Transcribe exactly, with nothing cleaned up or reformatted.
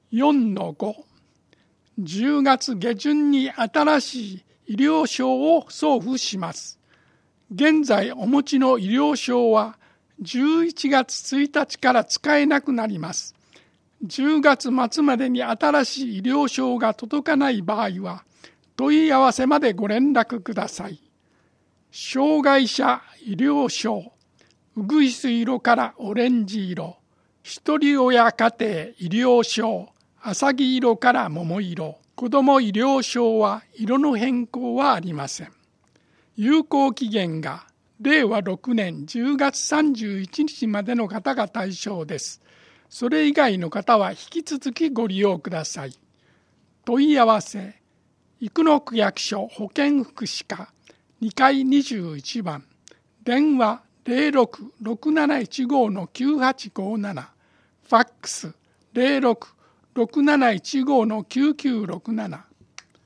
よんのご、じゅうがつ下旬に新しい医療証を送付します。現在お持ちの医療証はじゅういちがつついたちから使えなくなります。じゅうがつ末までに新しい医療証が届かない場合は、問い合わせまでご連絡ください。障害者医療証、うぐいす色からオレンジ色、ひとり親家庭医療証、あさぎ色から桃色、子ども医療証は色の変更はありません。有効期限がれいわろくねんじゅうがつさんじゅういちにちまでの方が対象です。それ以外の方は引き続きご利用ください。問い合わせ、生野区役所保健福祉課にかいにじゅういちばん、電話 ゼロろく ろくなないちご のきゅうはちごなな、ファックス ゼロろく ろくなないちご のきゅうきゅうろくなな。